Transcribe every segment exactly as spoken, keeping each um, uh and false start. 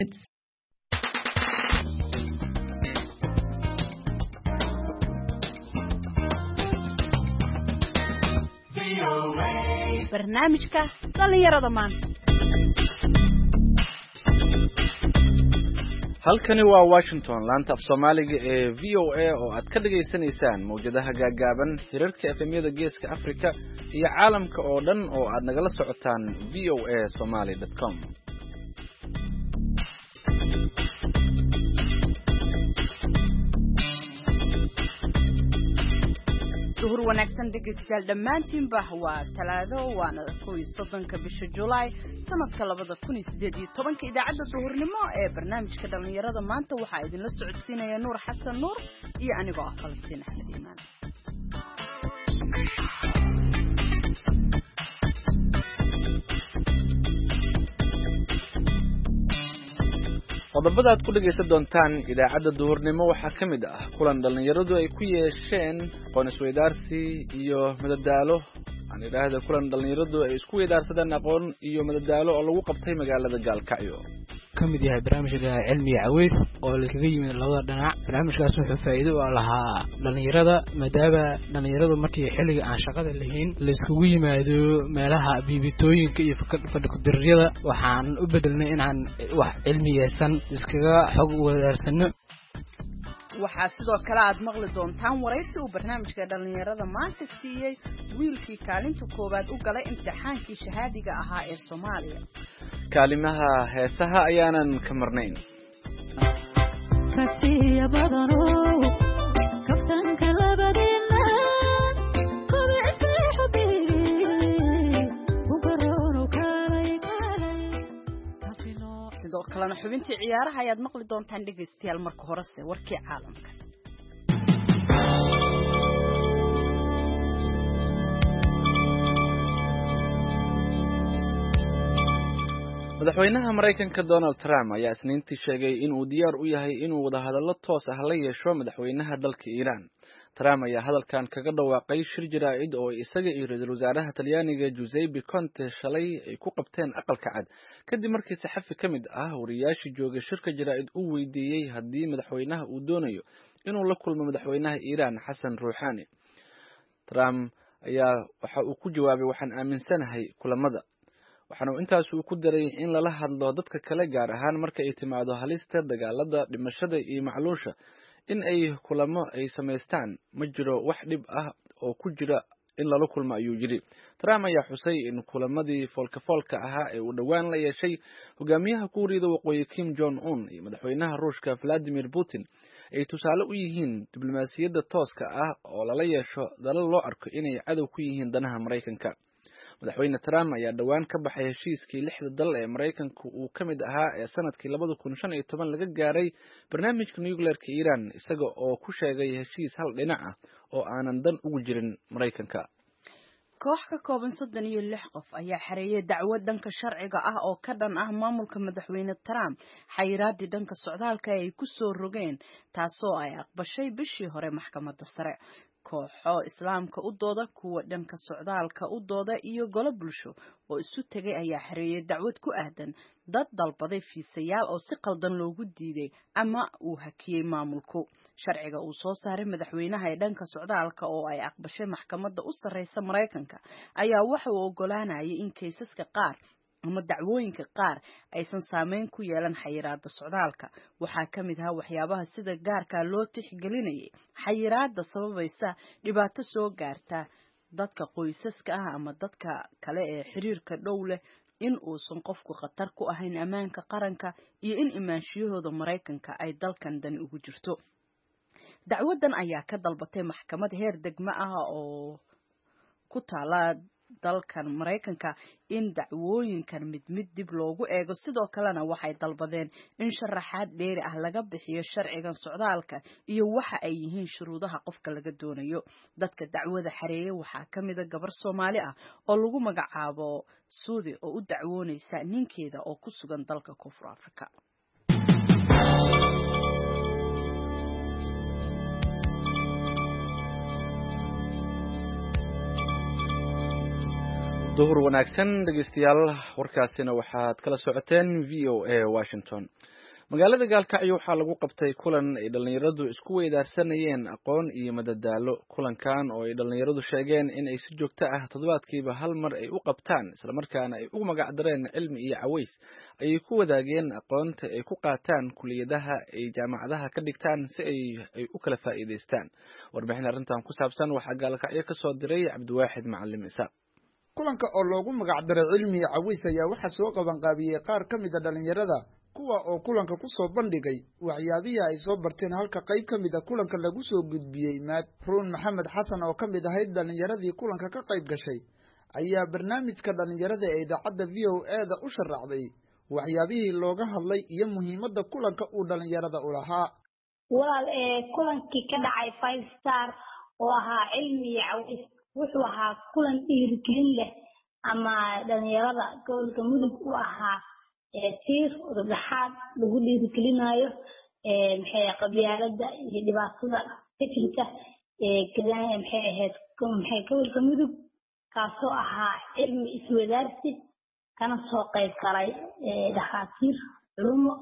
barnaamijka dhalinyarada maanta. halkani waa Washington, laanta af Soomaaliga ee V O A oo aad ka dhageysanaysaan mowjadaha gaagaaban hirarka F M yada Geeska Afrika iyo caalamka oo dhan oo aad nagala socotaan v o a somali dot com. duhur wanaagsan dhegeystayaal dhammaantiinba waa talaado waana kow iyo soddonka bisha July sanadka labada kun iyo siddeed iyo tobanka. idaacadda duhurnimo ee barnaamijka dhalinyarada maanta waxaa idinla socodsiinaya Nuur Xasan Nuur iyo anigoo ah Falastiin Axmed Iimaan. qodobada aad ku dhageysan doontaan idaacadda duhurnimo waxaa ka mid ah kulan dhalinyaradu ay ku yeesheen aqoon isweydaarsi iyo madadaalo aan idhaahdo kulan dhalinyaradu ay isku weydaarsadeen aqoon iyo madadaalo oo lagu qabtay magaalada Gaalkacyo. kamid yahay barnaamijka cilmi caweys oo la iskaga yimid labada dhinac. barnaamijkaas wuxuu faa'iido u lahaa dhalinyarada maadaama dhalinyaradu markii xilliga aan shaqada lahayn la iskugu yimaado meelaha biibitooyinka iyo fadhi ku diriyada waxaan u bedelnay inaan wax cilmiyeysan iskaga xog wadaarsano. waxaa sidoo kale aad maqli doontaan waraysi uu barnaamijka dhalinyarada maanta siiyey wiilkii kaalinta koowaad u galay imtixaankii shahaadiga ahaa ee Soomaaliya. kaalimaha heesaha ayaanan ka marnayn. kasiya badano kaftanka labadina qobicsi xubi ugarono kaalay kaalay sidoo kalena xubintii ciyaaraha ayaad maqli doontaan dhegeystayaal. marka horese warkii caalamka. madaxweynaha Mareykanka Donald Trump ayaa isniintii sheegay in uu diyaar u yahay inuu wada hadallo toos ah la yeesho madaxweynaha dalka Iran. Trump ayaa hadalkan kaga dhawaaqay shir jaraa'id oo isaga iyo ra'iisul wasaaraha Talyaaniga Giuseppe Conte shalay ay ku qabteen aqalka cad kadib markii saxafi ka mid ah wariyaashii joogay shirka jaraa'id uu weydiiyey haddii madaxweynaha uu doonayo inuu la kulmo madaxweynaha Iran Xasan Rouhani. Trump ayaa waxa uu ku jawaabay waxaan aaminsanahay kulamada waxaana intaas uu ku daray in lala hadlo dadka kale gaar ahaan marka ay timaado halista dagaalada dhimashada iyo macluusha in ay kulamo ay sameystaan ma jiro wax dhib ah oo ku jira in lala kulmo ayuu yiri. Trump ayaa xusay in kulamadii foolka foolka ahaa ee uu dhawaan la yeeshay hogaamiyaha Kuuriyada Waqooyi Kim Jong Un iyo madaxweynaha Ruushka Vladimir Putin ay tusaale u yihiin diblomaasiyadda tooska ah oo lala yeesho dalal loo arko inay cadow ku yihiin danaha Mareykanka. madaxweyne Trump ayaa dhawaan ka baxay heshiiskii lixda dal ee Mareykanka uu ka mid ahaa ee sanadkii labada kun shan iyo toban laga gaaray barnaamijka nuclearka Iran isaga oo ku sheegay heshiis hal dhinac ah oo aanan dan ugu jirin Mareykanka. koox ka kooban soddon iyo lix qof ayaa xareeyay dacwad dhanka sharciga ah oo ka dhan ah maamulka madaxweyne Trump xayiraadii dhanka socdaalka ay ku soo rogeen taasoo ay aqbashay bishii hore maxkamadda sare. kooxo islaamka u dooda kuwa dhanka socdaalka u dooda iyo golo bulsho oo isu tagay ayaa xareeyay dacwad ku aadan dad dalbaday fiisayaal oo si qaldan loogu diiday ama uu hakiyay maamulku. sharciga uu soo saaray madaxweynaha ee dhanka socdaalka oo ay aqbashay maxkamadda u sarreysa Mareykanka ayaa waxa uu ogolaanayay in kaysaska qaar ama dacwooyinka qaar aysan saameyn ku yeelan xayiraadda socdaalka. waxaa ka mid ah waxyaabaha sida gaarka loo tixgelinayay xayiraadda sababaysa dhibaato soo gaarta dadka qoysaska ah ama dadka kale ee xiriirka dhow leh in uusan qofku khatar ku ahayn ammaanka qaranka iyo in imaanshiyahooda Mareykanka ay dalkan dan ugu jirto. dacwadan ayaa ka dalbatay maxkamad heer degmo ah oo ku taala dalkan Mareykanka in dacwooyinkan mid mid dib loogu eego. sidoo kalena waxay dalbadeen in sharaxaad dheeri ah laga bixiyo sharcigan socdaalka iyo waxa ay yihiin shuruudaha qofka laga doonayo. dadka dacwada xareeyay waxaa ka mid ah gabar Soomaali ah oo lagu magacaabo Suudi oo u dacwoonaysa ninkeeda oo ku sugan dalka Koonfur Afrika. duhur wanaagsan dhegeystayaal warkaasina waxaad kala socoteen v o a Washington. magaalada Gaalkacyo waxaa lagu qabtay kulan ay dhalinyaradu isku weydaarsanayeen aqoon iyo madadaalo. kulankan oo ay dhalinyaradu sheegeen in ay si joogto ah toddobaadkiiba hal mar ay u qabtaan isla markaana ay ugu magac dareen cilmi iyo caways ayay ku wadaageen aqoonta ay ku qaataan kuliyadaha ay jaamacadaha ka dhigtaan si ay ay u kala faa'iideystaan. warbixin arrintan ku saabsan waxaa Gaalkacyo ka soo diray Cabdiwaaxid Macallim Isaaq. kulanka oo loogu magac daray cilmi iyo caways ayaa waxa soo qaban qaabiyay qaar ka mid ah dhalinyarada kuwa oo kulanka ku soo bandhigay waxyaabihii ay soo barteen halka qayb ka mid ah kulanka lagu soo gudbiyey maad Ruun Maxamed Xasan oo ka mid ahayd dhalinyaradii kulanka ka qayb gashay ayaa barnaamijka dhalinyarada ee idaacadda V O A da u sharaxday waxyaabihii looga hadlay iyo muhiimadda kulanka uu dhalinyarada u lahaa. walaal ee kulankii ka dhacay five star oo ahaa cilmi iyo caways wuxuu ahaa kulan dhiirigelin leh ama dhalinyarada gobolka mudug u ahaa ee tiir dhaxaad lagu dhiirigelinayo ee maxay qabyaalada iyo dhibaatada fikirka ee kadaan maxay ahayd maxay gobolka mudug kaasoo ahaa cilmi iswadaarsi kana soo qayb galay ee dhakhaatiir culumo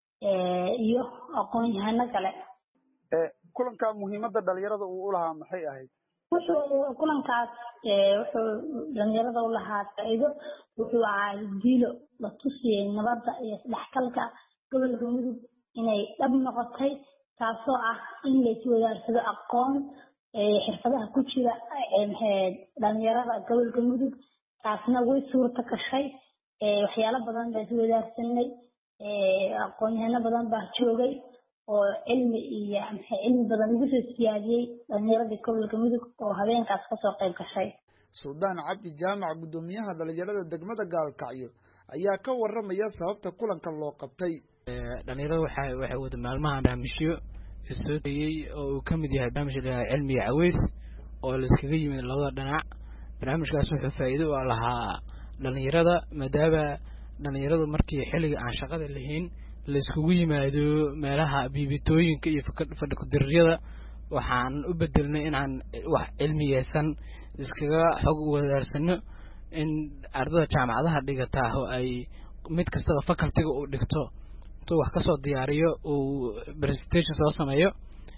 ee iyo aqoon-yahano kale. ee kulanka muhiimadda dhalinyarada uu u lahaa maxay ahayd? wuxuu kulankaas ee wuxuu dhalinyarada u lahaa faa'iido wuxuu ahaa diilo la tusiyay nabadda iyo isdhexgalka gobolka mudug inay dhab noqotay taasoo ah in la iswadaarsado aqoon ee xirfadaha ku jira ee maxay dhalinyarada gobolka mudug taasna way suurta gashay ee waxyaalo badan la iswadaarsanay ee aqoon-yahano badan baa joogay oo cilmi iyo maxay cilmi badan ugu soo siyaadiyay dhalinyarada gobolka mudug oo habeenkaas ka soo qayb gashay. Suldaan Cabdi Jaamac gudoomiyaha dhalinyarada degmada Gaalkacyo ayaa ka waramaya sababta kulanka loo qabtay. dhalinyarada waxay waxay wada maalmahan barnaamijyo isooyay oo uu ka mid yahay barnaamijka cilmi iyo caways oo la iskaga yimid labada dhinac. barnaamijkaas wuxuu faa'iido u lahaa dhalinyarada maadaama dhalinyaradu markii xilliga aan shaqada lahayn la iskugu yimaado meelaha biibitooyinka iyo fadhi ku diriyada waxaan u bedelnay inaan wax cilmiyeysan iskaga xog wadaarsano in ardada jaamacadaha dhigata oo ay mid kasta faculty-ga uu dhigto intuu wax ka soo diyaariyo uu presentation soo sameeyo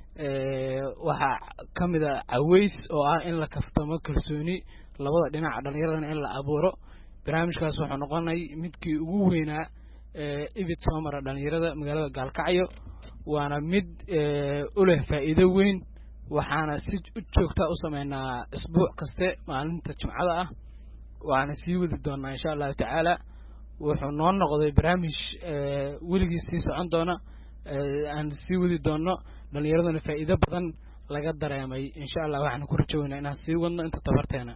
ee waxa kamid ah caways oo ah in la kaftamo kalsooni labada dhinac dhalinyarada in la abuuro. barnaamijkaas wuxuu noqonay midkii ugu weynaa ee ibid soo mara dhalinyarada magaalada Gaalkacyo waana mid u leh faa'iido weyn waxaana si joogto u sameynaa isbuuc kaste maalinta Jimcada ah waana sii wadi doonaa insha Allah tacaala. wuxuu noo noqday barnaamij weligiis sii socon doona aan sii wadi doono dhalinyaradana faa'iido badan laga dareemay insha Allah waxaan ku rajoonaynaa inaan sii wadno inta tabarteena.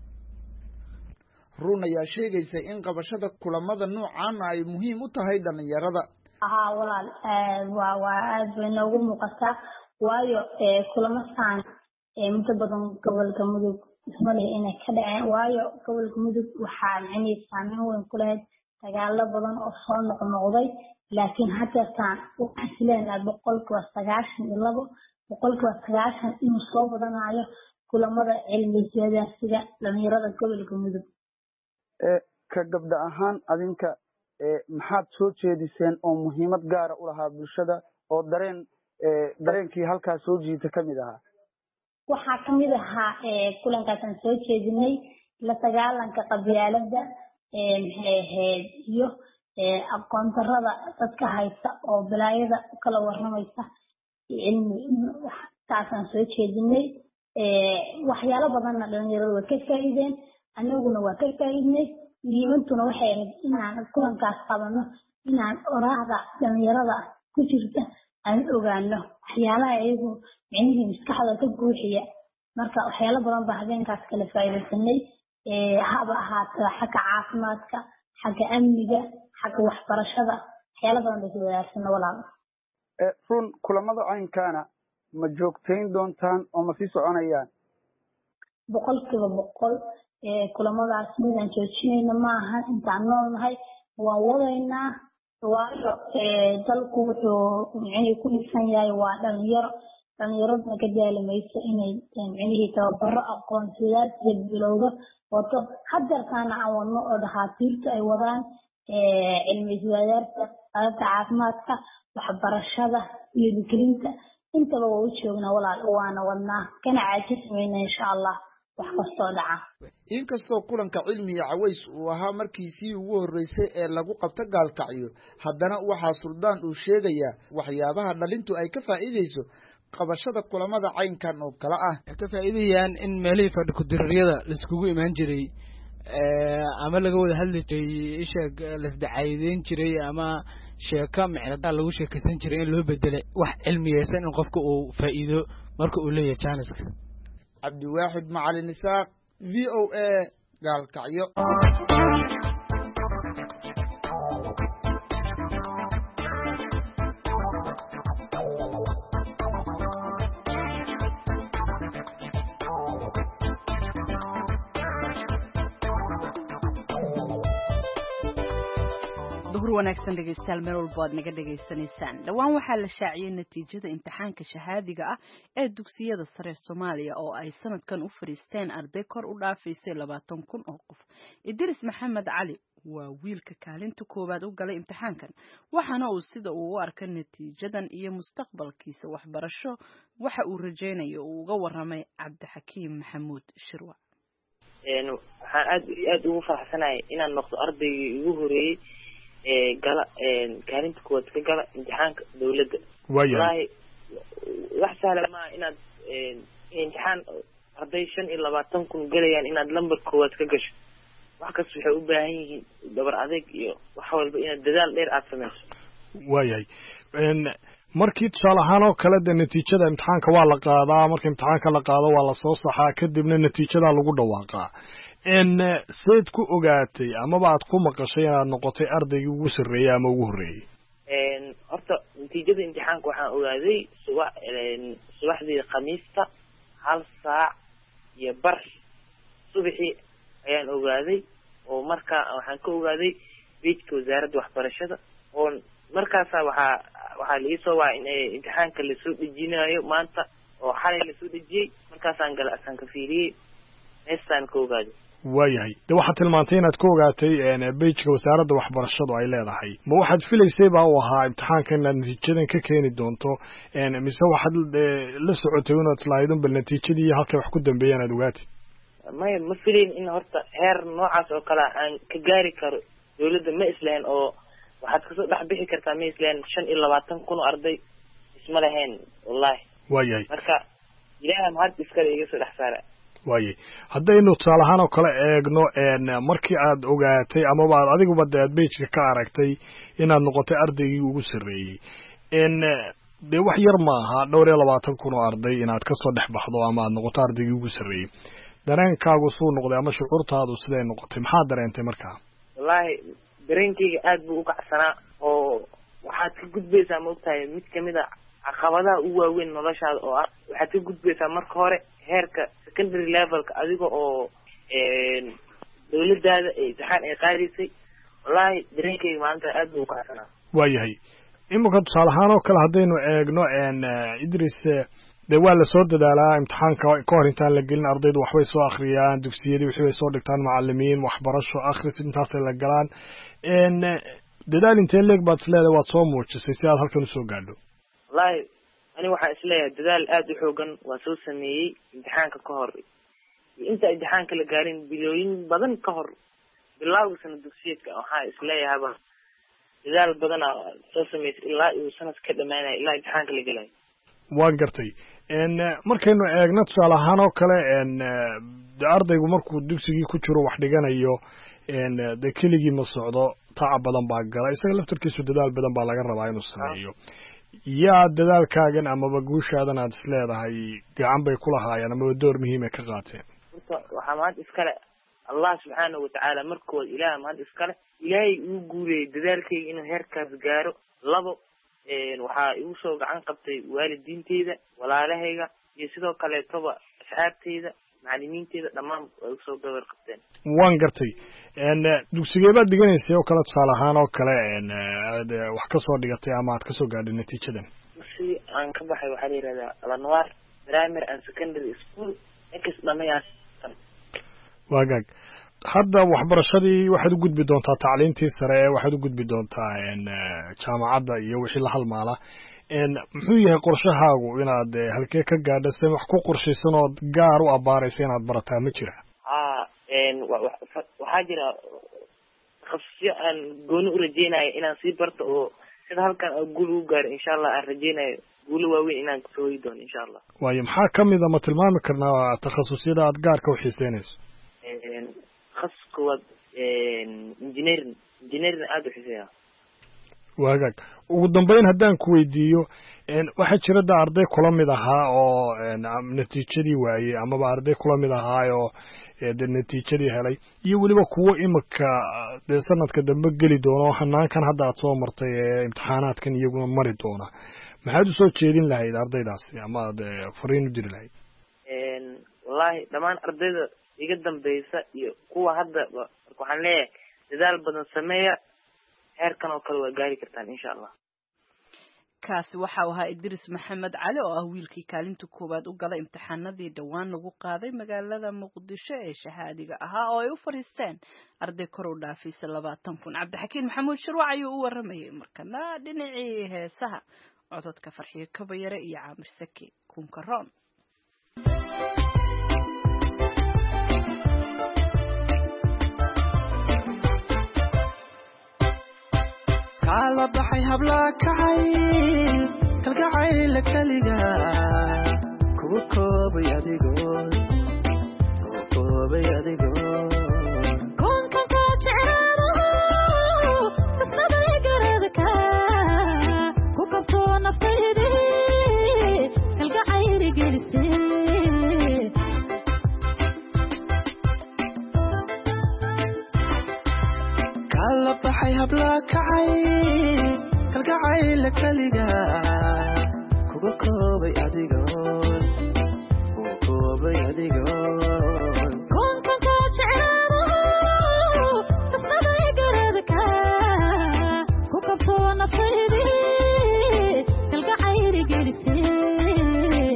Ruun ayaa sheegaysa in qabashada kulamada noocan ay muhiim u tahay dhalinyarada. aha walaal waa waa aad bay noogu muuqataa waayo ee kulamadan ee muddo badan gobolka mudug isma leh inay ka dhaceen waayo gobolka mudug waxaa macnii saameyn weyn ku leh dagaalo badan oo soo noqnoqday laakiin hadda taan waxaan isleeyahay boqolkiiba sagaashan iyo labo boqolkiiba sagaashan inuu soo badanayo kulamada cilmiyeedka sida dhalinyarada gobolka mudug. ee ka gabdha ahaan adinka ee maxaad soo jeediseen oo muhiimad gaar ah u lahaa bulshada oo dareen ee dareenkii halkaas soo jiita kamid ahaa? waxaa kamid ahaa ee kulankaas aan soo jeedinay la dagaalanka qabyaalada ee maxay ahayd iyo ee aqoon darrada dadka haysta oo balaayada kala waramaysa cilmi taasaan soo jeedinay ee waxyaalo badan dhalinyaradu way ka faa'iideen anaguna waa ka faa'iidnay muhiimaduna waxay ahayd inaan kulankaas qabano inaan oraahda dhalinyarada ku jirta aan ogaano waxyaalaha iyagu micnihii maskaxda ka buuxiya marka waxyaalo badan baa habeenkaas kala faa'iidaysanay ee haba ahaato xagga caafimaadka xagga amniga xagga waxbarashada waxyaalo badan bay wadaagsanaa walaal. ee run kulamada caynkaana ma joogtayn doontaan oo ma sii soconayaan? boqolkiiba boqol ee kulamadaas midaan joojinayna ma aha intaan noolnahay waan wadaynaa waayo ee dalku wuxuu micnihii ku dhisan yahay waa dhalinyaro dhalinyaraduna ka daalimayso inay micnihii tababaro aqoonsiyaadka bilowga wato hadeertaana aan wadno oo dhakhaatiirta ay wadaan cilmi iswadaarta qalabka caafimaadka waxbarashada iyo digriinta intaba waa u joognaa walaal waana wadnaa kana caajismayna insha allah wax kastoo dhaca inkastoo kulanka cilmiga caways uu ahaa markiisii ugu horreysay ee lagu qabto gaalkacyo haddana waxaa suldaan uu sheegayaa waxyaabaha dhalintu ay ka faa'iidayso qabashada kulamada caynkan oo kale ah ka faa'iidayaan in meelihii fadhi ku-diriiryada laiskugu imaan jiray ama laga wada hadli jiray isha lasdacaydeyn jiray ama sheeko micnadaa lagu sheekaysan jiray in loo bedelay wax cilmiyeysan in qofka uu faa'iido marka uu leeyahay jaaniska cabdiwaaxid macalin isaaq v o a gaalkacyo wanaagsan dhegeystayaal meel walba aad naga dhegaysanaysaan dhowaan waxaa la shaaciyey natiijada imtixaanka shahaadiga ah ee dugsiyada sare Soomaaliya oo ay sanadkan u fariisteen arday kor u dhaafaysay labaatan kun oo qof. Idris Maxamed Cali waa wiilka kaalinta koowaad u galay imtixaankan waxaana uu sida uu u arkay natiijadan iyo mustaqbalkiisa waxbarasho waxa uu rajaynayo uu uga waramay Cabdixakiim Maxamuud Shirwa. een waxaan aad aad ugu faraxsanahay inaan noqdo ardaygii ugu horeeyay ee gala een kaalinta koowaad ka gala imtixaanka dawladda. wallahi wax sahlan ma inaad een imtixaan arday shan iyo labaatan kun galayaan inaad lambar koowaad ka gasho. wax kasta waxay u baahan yihiin dabar adeeg iyo wax walba inaad dadaal dheer aad sameyso. waayahay een markii tusaale ahaan oo kale de natiijada imtixaanka waa la qaadaa marka imtixaanka la qaado waa la soo saxaa kadibna natiijada lagu dhawaaqaa in seed ku ogaatay ama baad ku maqashay inaad noqotay ardaygii ugu sareeyay ama ugu horeeyay een horta natiijada imtixaanka waxaan ogaaday subax een subaxdii khamiista hal saac iyo bar subaxii ayaan ogaaday oo marka waxaan ka ogaaday beedka wasaaradda waxbarashada oo markaas waxaa waxaa la isoo waa in imtixaanka la soo dejinayo maanta oo xalay la soo dejiyay markaasaan gal asaan ka fiiriyay heestaan ka ogaaday. waayahay de waxaad tilmaantay inaad ka ogaatay beejka wasaaradda waxbarashadu ay leedahay ma waxaad filaysay baa uu ahaa imtixaanka inaad natiijadan ka keeni doonto mise waxaad la socotay inaad islahaydun bal natiijadii halkay wax ku dambeeyaan aad ogaatay? maya ma filayn in horta heer noocaas oo kale aan ka gaari karo dawladda ma islahayn oo waxaad kasoo dhex bixi kartaa ma islahayn shan iyo labaatan kun oo arday isma lahayn wallahi. waayahay marka ilaaha mahad iskale iga soo dhex saara. waayahay haddaynu tusaale ahaan oo kale eegno markii aad ogaatay amaba aad adiguba de aad beejka ka aragtay inaad noqotay ardaygii ugu sarreeyey n dee wax yar maaha dhowr iyo labaatan kun oo arday inaad kasoo dhex baxdo ama aad noqoto ardaygii ugu sarreeyey dareenkaagu suu noqday ama shucuurtaadu siday noqotay maxaad dareentay markaa? wallahi dareenkayga aad buu u kacsanaa oo waxaad ka gudbaysaa ma ogtahay mid kamid a caqabadaha ugu waaweyn noloshaada oo ah waxaad ka gudbaysaa marka hore heerka secondary levelka adiga oo dawladdaada imtixaan ay qaadaysay wallahi dareenkayga maalinta aad buu u kacsanaa. waayahay iminka tusaale ahaan oo kale haddaynu eegno idris dee waa lasoo dadaalaa imtixaanka ka hor intaan la gelin ardaydu waxbay soo akriyaan dugsiyadii wixii bay soo dhigtaan macalimiin waxbarasho akhris intaasay la galaan dadaal intee leeg baad isleedahay waad soo muujisay si aad halkan usoo gaadho? wallahi ani waxaan isleeyahay dadaal aad u xoogan waa soo sameeyey imtixaanka ka hor inta imtixaanka la gaarin bilooyin badan ka hor bilowga sana dugsiyeedka waxaan isleeyahayba dadaal badana soo sameysay ilaa uu sanadka ka dhamaanaya ilaa imtixaanka la gelayo. waan gartay markaynu eegno tusaale ahaan oo kale de ardaygu markuu dugsigii ku jiro wax dhiganayo de keligii ma socdo tacab badan baa gala isaga laftarkiisu dadaal badan baa laga rabaa inuu sameeyo. yaa dadaalkaagan amaba guushaadan aad isleedahay gacan bay ku lahaayeen amaba door muhiimay ka qaateen? horta waxaa mahad iskale allah subxaanahu watacaala markooda ilaah mahad iskale ilaahay uu guuriyey dadaalkayga inuu heerkaas gaaro. labo waxaa igu soo gacan qabtay waalidiinteyda walaalahayga iyo sidoo kaleetoba asxaabteyda macalimiinteyda dhammaan way igu soo gabar qabteen. waan gartay dugsigee baad dhiganaysay oo kale tusaale ahaan oo kale aad wax kasoo dhigatay ama aad kasoo gaadhay natiijadan? dugsi aan ka baxay waxaa la yidhahdaa Al-Anwar Primary and Secondary School ex dhamayaas. waagaag hadda waxbarashadii waxaad u gudbi doontaa tacliintii sare waxaad u gudbi doontaa een jaamacadda iyo wixii la halmaala een muxuu yahay qorshahaagu inaad halkee ka gaadho si wax ku qorshaysan oo gaar u abaaraysa inaad barataa ma jira ah een waxaa jira khasyo aan gooni u rajeynayo inaan sii barto oo sida halkan oo guul u gaaro insha Allah aan rajeynayo guul waaweyn inaan ku soo doono insha Allah. waayo maxaa kamid ah ma tilmaami karnaa takhasusiyada aad gaarka u xiiseynayso een khasku engineering engineering aad u xiiseeya. waagaag ugu dambeyn haddaan ku weydiiyo een waxaa jira da arday kula mid ahaa oo natiijadii waayey amaba arday kula mid ahaa oo de natiijadii helay iyo weliba kuwo imika dee sanadka dambe geli doono hanaankan hadda aad soo martay ee imtixaanaadkan iyaguna mari doona maxaad u soo jeedin lahayd ardaydaasi ama aad fariin u diri lahayd een wallahi dhamaan ardayda iga dambaysa iyo kuwa hadda waxaan leeyahay dadaal badan sameeya heerkan oo kale waa gaari kartaan insha Allah. kaasi waxa uu ahaa Idris Maxamed Cali oo ah wiilkii kaalinta koowaad u galay imtixaanadii dhawaan lagu qaaday magaalada Muqdisho ee shahaadiga ahaa oo ay u fariisteen arday kor u dhaafaysa labaatan kun. Cabdixakiin Maxamuud Shirwac ayuu u waramayay markana dhinacii heesaha codadka Farxiyo Kabayare iyo Caamir Saki Kunkaroon. kala baxay habla kacay kalgacayl kaliga kuwa koobay adigo kuwa koobay adigo kunka ka jeclaado kasnada garadka ku qabto naftaydii kalgacayl gelisay kala baxay habla kacay kalgacayl kaliga kuwa koobay adigo kuwa koobay adigo kunka ka jeclaado kasnada garadka ku qabto naftaydii kalgacayl gelisay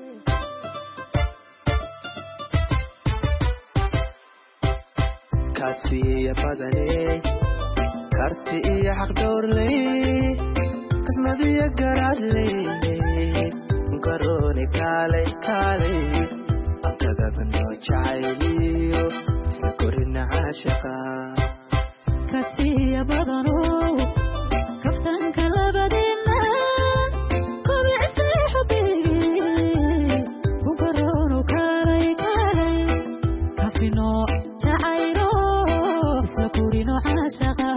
kaasiya badane karti iyo xaq dhowrley qismadiyo garaadley garooni kaalay kaalay abtagabano jacayliyo isla korina caashaqa kasiya badano kaftanka labadina kobictay xubigii kunkaroonu kaalay kaalay kafino jacaylo isla korino caashaqa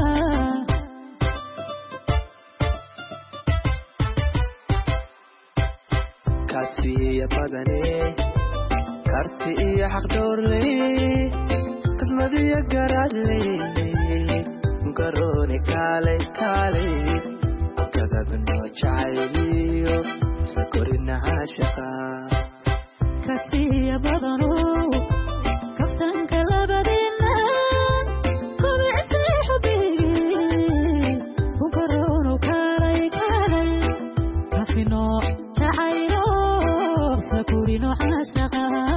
kaasiya badane karti iyo xaq dhowrley qismadiyo garaadley garooni kaalay kaalay abtagabano jacayliyo isla korina caashaqa kasiya badano kaftanka labadina kobictay xubigii kunkaroonu kaalay kaalay kafino jacaylo isla korino caashaqa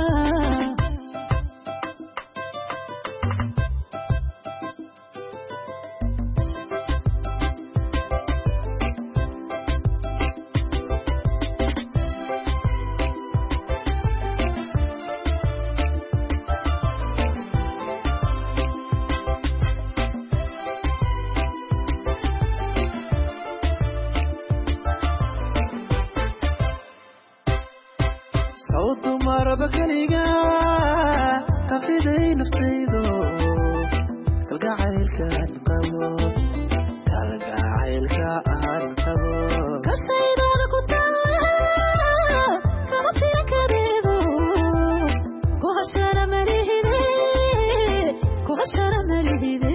sawtu maraba kaliga kafiday naftaydo kalgacaylka aan qabo kalgacaylka aan qabo kasaydan ku taala kama fiirkadeedo ku hashana malihide ku hashana malihide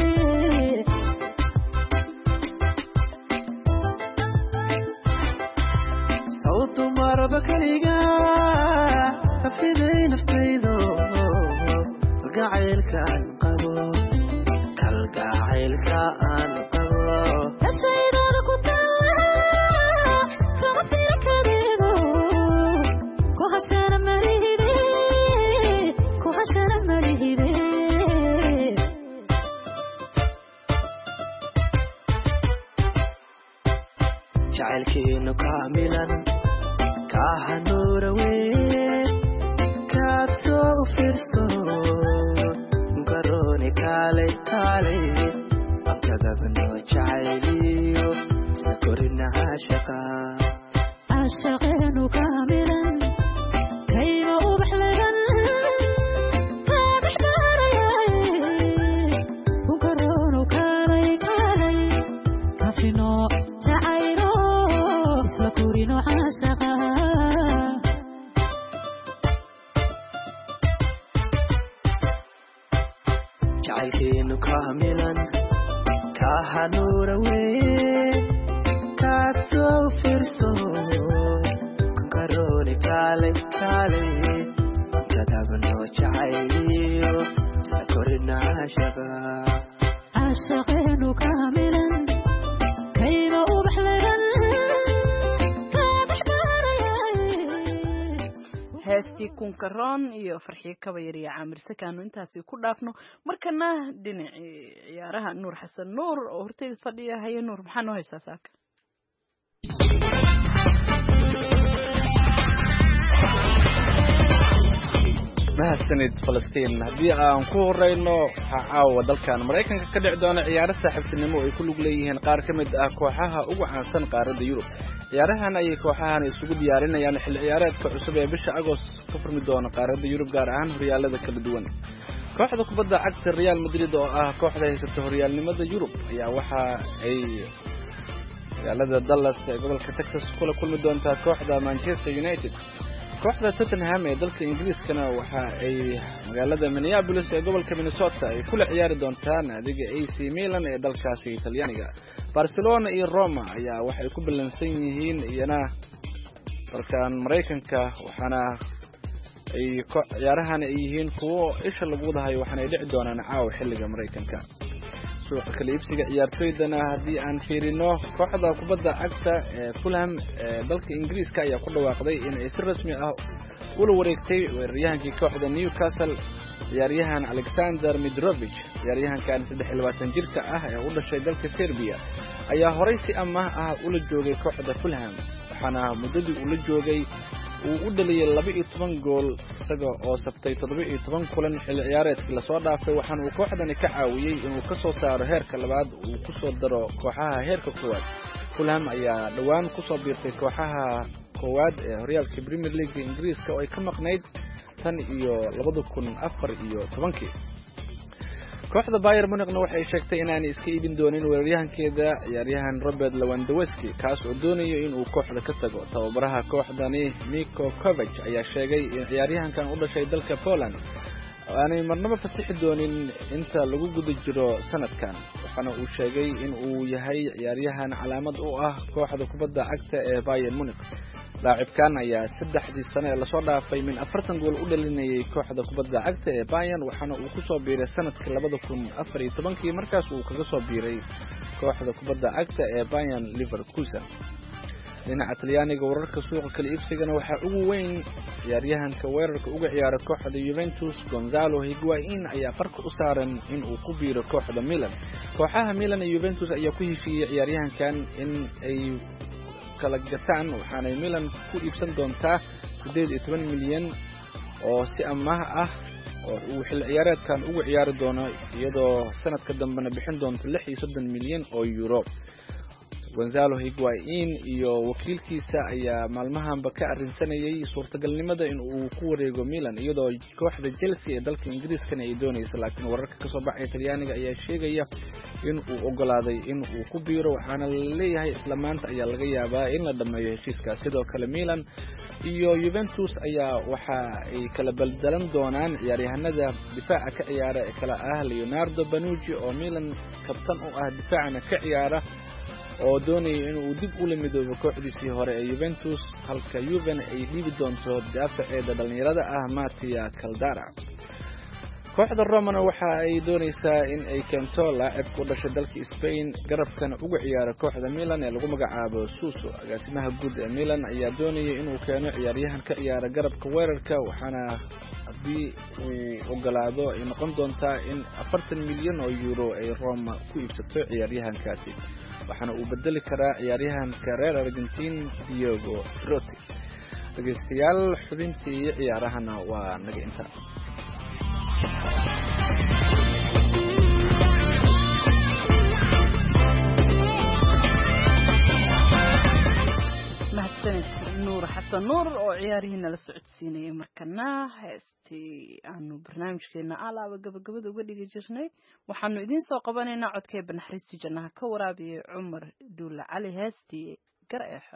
sawtu maraba kaliga kafiday naftaydo kalgacaylka aan qabo kalgacaylka aan qabo kasaydan ku taala kama jacaylkiinu kaamilan kahanuurawe kaadso u fiirso garooni kaalay kaalay abkadabno jacayliyo isla korina caashaqa caashaqeenu kaamilan kayma ubax lagan jacaylkiinu kaamilan kahanuurawe kaadso u fiirso garooni kaalay kaalay abkadabno jacayliyo isla korina caashaqa caashaqeenu kaamilan kayma ubax lagan heestii kunkaroon iyo farxiyo kabayar iyo caamir sakaanu intaasi ku dhaafno markana dhinacii ciyaaraha nuur xasan nuur oo horteyda fadhiya haye nuur maxaa noo haysaa saaka mahadsanid falastiin haddii aan ku horeyno waxaa caawa dalkan maraykanka ka dhici doona ciyaaro saaxiibtinimo ay ku lug leeyihiin qaar ka mid ah kooxaha ugu caansan qaaradda yurub ciyaarahan ayay kooxahan isugu diyaarinayaan xilli ciyaareedka cusub ee bisha agost ka furmi doona qaaradda yurub gaar ahaan horyaalada kala duwan kooxda kubadda cagta real madrid oo ah kooxda haysata horyaalnimada yurub ayaa waxa ay magaalada dallas ee gobolka texas kula kulmi doontaa kooxda manchester united kooxda Tottenham ee dalka Ingiriiskana waxa ay magaalada Minneapolis ee gobolka Minnesota ay kula ciyaari doontaan naadiga A C Milan ee dalkaasi Talyaaniga Barcelona iyo Roma ayaa waxay ku balansan yihiin iyana dalkan Mareykanka waxaana ay ciyaarahan ay yihiin kuwo isha lagu wadahay waxaana ay dhici doonaan caawa xilliga Mareykanka suuqa kala iibsiga ciyaartoydana haddii aan fiirino kooxda kubadda cagta ee Fulham ee dalka Ingiriiska ayaa ku dhawaaqday in ay si rasmi ah ula wareegtay weeraryahankii kooxda Newcastle ciyaaryahan Alexander Mitrovic ciyaaryahankan saddex iyo labaatan jirka ah ee u dhashay dalka Serbia ayaa horay si amaah ah ula joogay kooxda Fulham waxaana muddadii uu la joogay uu u dhaliyay laba iyo toban gool isaga oo sabtay toddoba iyo toban kulan xilli ciyaareedkii la soo dhaafay waxaana uu kooxdani ka caawiyay inuu ka soo saaro heerka labaad uu ku soo daro kooxaha heerka koowaad Fulham ayaa dhawaan ku soo biirtay kooxaha koowaad ee horyaalka Premier League Ingiriiska oo ay ka maqnayd tan iyo laba kun iyo afar iyo tobankii kooxda Bayern Munich waxay sheegtay inaan iska iibin doonin weeraryahankeeda ciyaaryahan Robert Lewandowski kaas oo doonayo inuu kooxda ka tago tababaraha kooxdani Niko Kovac ayaa sheegay in ciyaaryahankan u dhashay dalka Poland aanay marnaba fasixi doonin inta lagu guda jiro sanadkan waxaana uu sheegay in uu yahay ciyaaryahan calaamad u ah kooxda kubadda cagta ee Bayern Munich laacibkan ayaa saddexdii sano ee lasoo dhaafay min afartan gool u dhalinayay kooxda kubadda cagta ee Bayern waxaana uu ku soo biiray sanadkii laba kun iyo afar iyo tobankii markaas uu kaga soo biiray kooxda kubadda cagta ee Bayern Leverkusen dhinaca Talyaaniga wararka suuqa kala iibsigana waxaa ugu weyn ciyaaryahanka weerarka uga ciyaara kooxda Juventus Gonzalo Higuain ayaa farka u saaran in uu ku biiro kooxda Milan kooxaha Milan iyo Juventus ayaa ku heshiiyay ciyaaryahankan in ay kala gataan waxaana Milan ku iibsan doontaa siddeed iyo toban milyan oo si amaah ah oo uu xil ciyaareedkan ugu ciyaari doono iyadoo sanadka dambena bixin doonto lix iyo soddon milyan oo euro Gonzalo Higuain iyo wakiilkiisa ayaa maalmahanba ka arrinsanayay suurtagalnimada in uu ku wareego Milan iyadoo kooxda Chelsea ee dalka Ingiriiskana ay doonayso laakiin wararka ka soo baxay Talyaaniga ayaa sheegaya in uu ogolaaday in uu ku biiro waxaana la leeyahay isla maanta ayaa laga yaabaa in la dhameeyo heshiiska sidoo kale Milan iyo Juventus ayaa waxa ay kala baldalan doonaan ciyaaryahanada difaaca ka ciyaara ee kala ah Leonardo Bonucci oo Milan kabtan u ah difaacana ka ciyaara oo doonay in uu dib u lamidoobo kooxdiisii hore ee Juventus halka Juve ay dhibi doonto daafaceeda dhalinyarada ah Mattia Caldara kooxda romana waxa ay doonaysaa in ay keento laacib ku dhashay dalka Spain garabkana ugu ciyaara kooxda Milan ee lagu magacaabo Suso. agaasimaha guud ee Milan ayaa doonaya inuu keeno ciyaaryahan ka ciyaara garabka weerarka, waxaana haddii uu ogolaado ay noqon doontaa in afartan milyan oo euro ay Roma ku iibsato ciyaaryahankaasi, waxaana uu bedeli karaa ciyaaryahanka reer Argentine Diego Rossi. dhegeystayaal, xubintii ciyaarahana waa naga inta. mahadsanid nuur xasan nuur oo ciyaarihiina la socodsiinayay. markana heestii aanu barnaamijkeena alaaba gabagabada uga dhigi jirnay waxaanu idiin soo qabanaynaa codkee banaxariistii jannaha ka waraabiyay cumar duule cali, heestii Gareexo.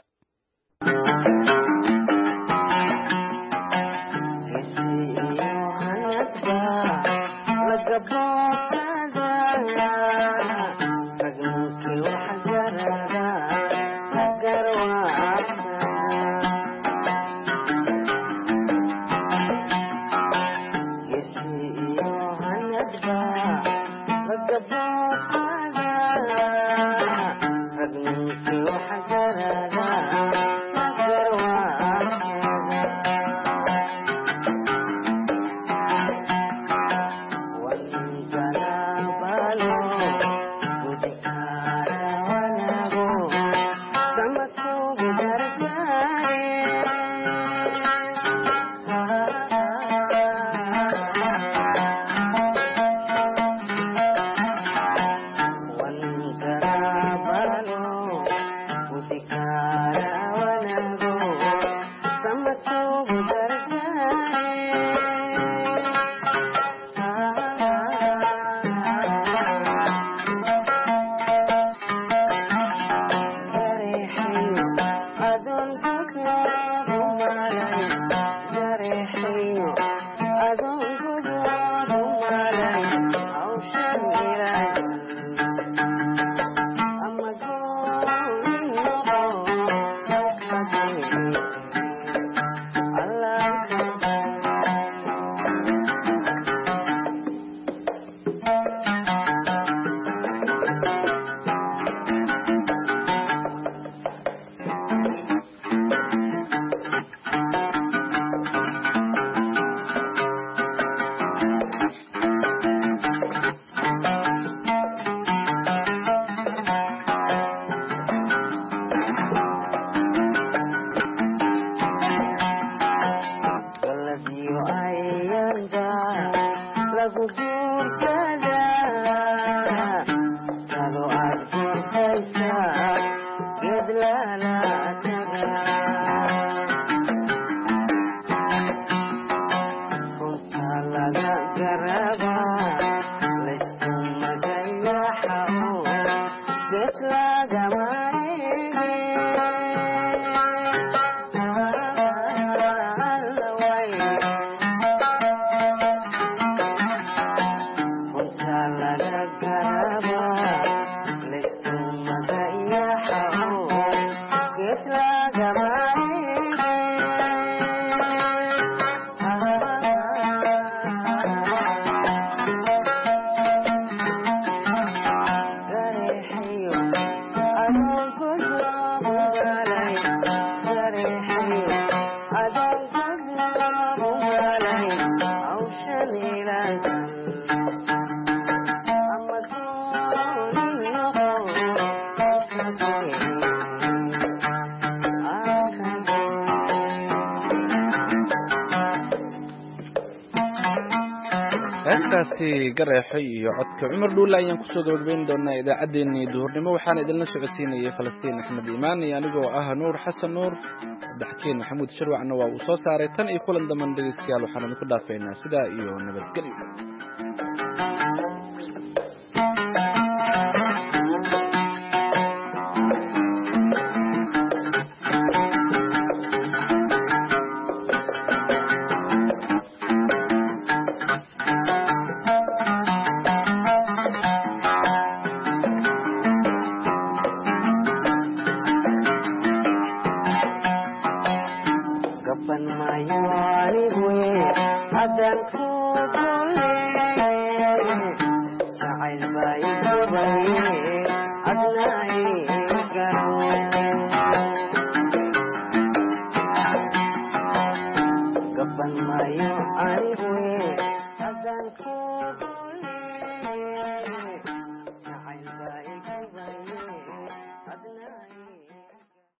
heestaasi Gareexo iyo codka Cumar Duule ayaan kusoo gabagabayn doonaa idaacaddeenii duhurnimo. waxaan idinla socodsiinayay Falastiin Axmed Iimaan iyo anigoo ah Nuur Xasan Nuur. Daxkiin Maxamuud Sharwacna waa uu soo saaray. tan iyo kulan dambe dhegeystayaal waxaan idinku dhaafaynaa sidaa iyo nabadgelyo.